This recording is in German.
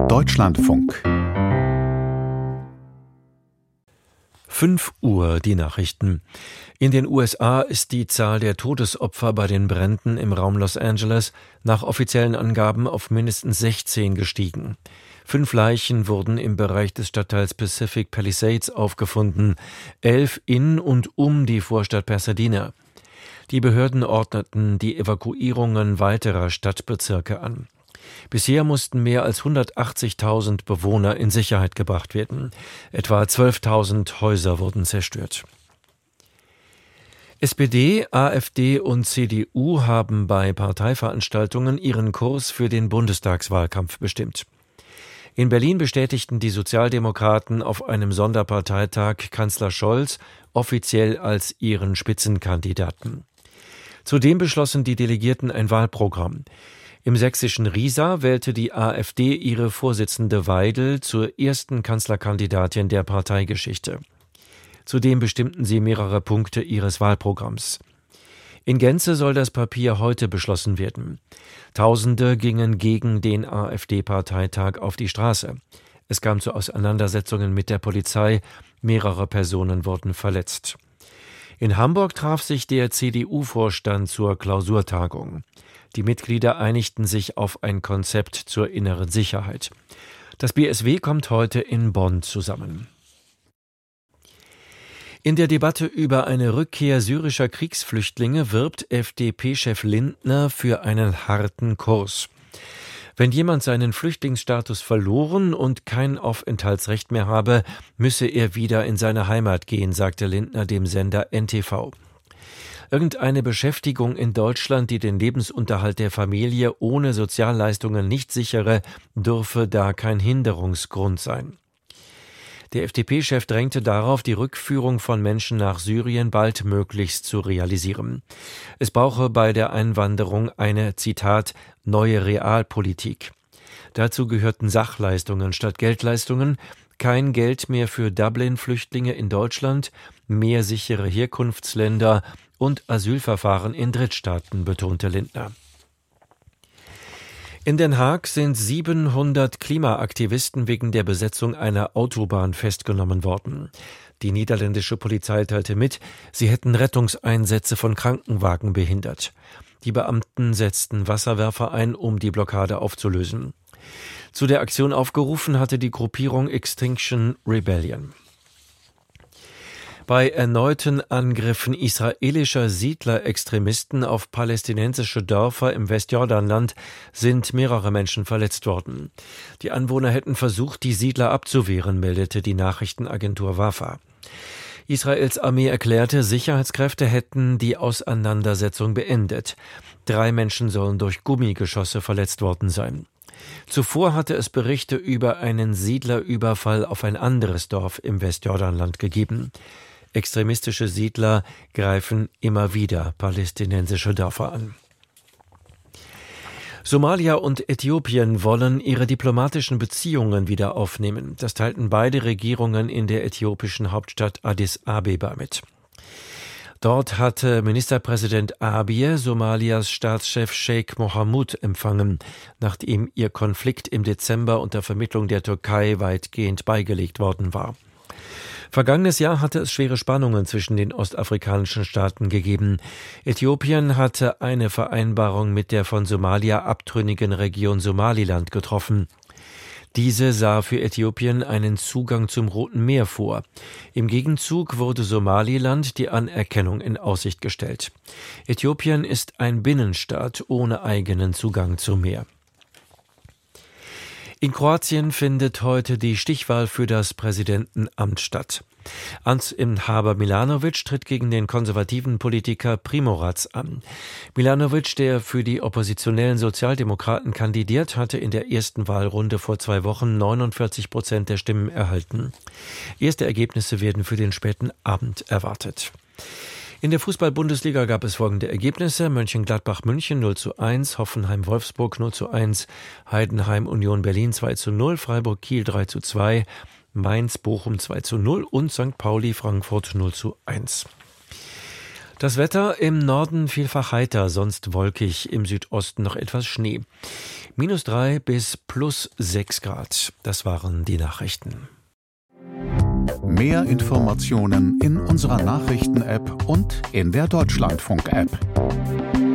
Deutschlandfunk. 5 Uhr, die Nachrichten. In den USA ist die Zahl der Todesopfer bei den Bränden im Raum Los Angeles nach offiziellen Angaben auf mindestens 16 gestiegen. 5 Leichen wurden im Bereich des Stadtteils Pacific Palisades aufgefunden, 11 in und um die Vorstadt Pasadena. Die Behörden ordneten die Evakuierungen weiterer Stadtbezirke an. Bisher mussten mehr als 180.000 Bewohner in Sicherheit gebracht werden. Etwa 12.000 Häuser wurden zerstört. SPD, AfD und CDU haben bei Parteiveranstaltungen ihren Kurs für den Bundestagswahlkampf bestimmt. In Berlin bestätigten die Sozialdemokraten auf einem Sonderparteitag Kanzler Scholz offiziell als ihren Spitzenkandidaten. Zudem beschlossen die Delegierten ein Wahlprogramm. Im sächsischen Riesa wählte die AfD ihre Vorsitzende Weidel zur ersten Kanzlerkandidatin der Parteigeschichte. Zudem bestimmten sie mehrere Punkte ihres Wahlprogramms. In Gänze soll das Papier heute beschlossen werden. Tausende gingen gegen den AfD-Parteitag auf die Straße. Es kam zu Auseinandersetzungen mit der Polizei. Mehrere Personen wurden verletzt. In Hamburg traf sich der CDU-Vorstand zur Klausurtagung. Die Mitglieder einigten sich auf ein Konzept zur inneren Sicherheit. Das BSW kommt heute in Bonn zusammen. In der Debatte über eine Rückkehr syrischer Kriegsflüchtlinge wirbt FDP-Chef Lindner für einen harten Kurs. Wenn jemand seinen Flüchtlingsstatus verloren und kein Aufenthaltsrecht mehr habe, müsse er wieder in seine Heimat gehen, sagte Lindner dem Sender NTV. Irgendeine Beschäftigung in Deutschland, die den Lebensunterhalt der Familie ohne Sozialleistungen nicht sichere, dürfe da kein Hinderungsgrund sein. Der FDP-Chef drängte darauf, die Rückführung von Menschen nach Syrien baldmöglichst zu realisieren. Es brauche bei der Einwanderung eine, Zitat, neue Realpolitik. Dazu gehörten Sachleistungen statt Geldleistungen, kein Geld mehr für Dublin-Flüchtlinge in Deutschland, mehr sichere Herkunftsländer und Asylverfahren in Drittstaaten, betonte Lindner. In Den Haag sind 700 Klimaaktivisten wegen der Besetzung einer Autobahn festgenommen worden. Die niederländische Polizei teilte mit, sie hätten Rettungseinsätze von Krankenwagen behindert. Die Beamten setzten Wasserwerfer ein, um die Blockade aufzulösen. Zu der Aktion aufgerufen hatte die Gruppierung Extinction Rebellion. Bei erneuten Angriffen israelischer Siedlerextremisten auf palästinensische Dörfer im Westjordanland sind mehrere Menschen verletzt worden. Die Anwohner hätten versucht, die Siedler abzuwehren, meldete die Nachrichtenagentur Wafa. Israels Armee erklärte, Sicherheitskräfte hätten die Auseinandersetzung beendet. 3 Menschen sollen durch Gummigeschosse verletzt worden sein. Zuvor hatte es Berichte über einen Siedlerüberfall auf ein anderes Dorf im Westjordanland gegeben. Extremistische Siedler greifen immer wieder palästinensische Dörfer an. Somalia und Äthiopien wollen ihre diplomatischen Beziehungen wieder aufnehmen. Das teilten beide Regierungen in der äthiopischen Hauptstadt Addis Abeba mit. Dort hatte Ministerpräsident Abiy Somalias Staatschef Sheikh Mohamud empfangen, nachdem ihr Konflikt im Dezember unter Vermittlung der Türkei weitgehend beigelegt worden war. Vergangenes Jahr hatte es schwere Spannungen zwischen den ostafrikanischen Staaten gegeben. Äthiopien hatte eine Vereinbarung mit der von Somalia abtrünnigen Region Somaliland getroffen. Diese sah für Äthiopien einen Zugang zum Roten Meer vor. Im Gegenzug wurde Somaliland die Anerkennung in Aussicht gestellt. Äthiopien ist ein Binnenstaat ohne eigenen Zugang zum Meer. In Kroatien findet heute die Stichwahl für das Präsidentenamt statt. Amtsinhaber Milanović tritt gegen den konservativen Politiker Primorac an. Milanović, der für die oppositionellen Sozialdemokraten kandidiert, hatte in der ersten Wahlrunde vor 2 Wochen 49% der Stimmen erhalten. Erste Ergebnisse werden für den späten Abend erwartet. In der Fußball-Bundesliga gab es folgende Ergebnisse: Mönchengladbach München 0:1, Hoffenheim Wolfsburg 0:1, Heidenheim Union Berlin 2:0, Freiburg Kiel 3:2, Mainz Bochum 2:0 und St. Pauli Frankfurt 0:1. Das Wetter im Norden vielfach heiter, sonst wolkig, im Südosten noch etwas Schnee. -3 bis +6 Grad. Das waren die Nachrichten. Mehr Informationen in unserer Nachrichten-App und in der Deutschlandfunk-App.